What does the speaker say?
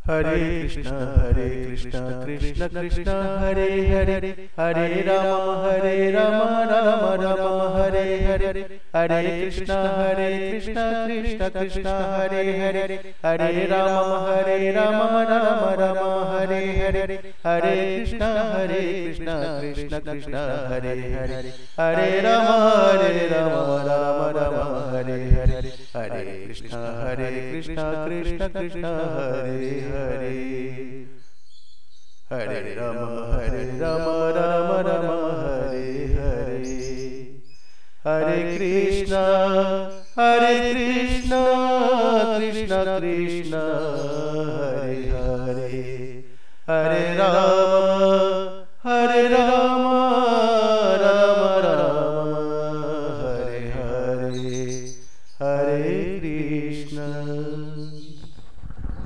Hare Krishna Krishna Krishna Hare Hare, Hare Ram Ram Ram Hare Hare, Hare Krishna Krishna Krishna Hare Hare, Hare Ram Ram Ram Hare Hare, Hare Krishna Krishna Krishna Hare Hare, Hare Ram Ram Ram Hare Hare, Hare Krishna Krishna Krishna Hare Hare, Hare Ram Ram Ram Hare Hare, Hare Krishna Krishna Krishna Hare Hare, Hare Ram